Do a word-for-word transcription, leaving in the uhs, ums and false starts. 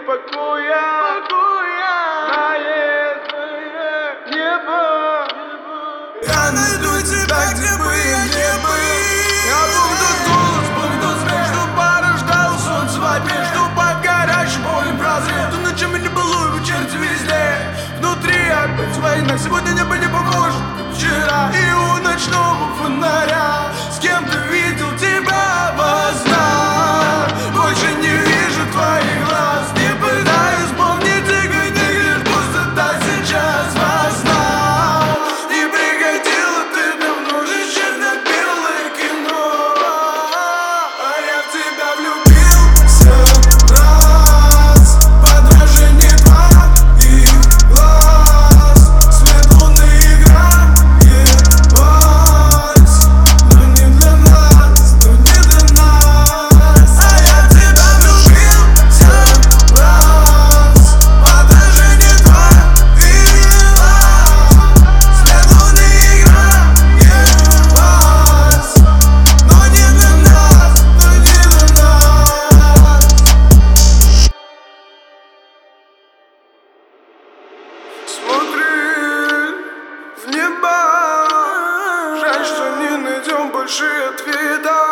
покоя, покоя знает небо. Я найду тебя, где бы я не был. Я буду голос, буду свет, что порождал солнце во тьме, что под горячим полем прозрел. Ты ночами не было, вечерти везде. Внутри опять война, сегодня небо не похоже, как вчера. И у ночного фонаря с кем-то видел тебя во снах. Больше не вижу твоих глаз, не пытаюсь помнить их, не лишь пустота сейчас во снах. Не приходила ты давно, лишь черно-белое кино. А я в тебя влюбился раз, в отражении твоих глаз. Свет луны играет вальс, но не для нас, но не для нас. А я в тебя влюбился раз, в отражении твоих глаз. Свет луны играет вальс, но не для нас, но не для нас. Смотри в небо, жаль, что не найдем больше ответа.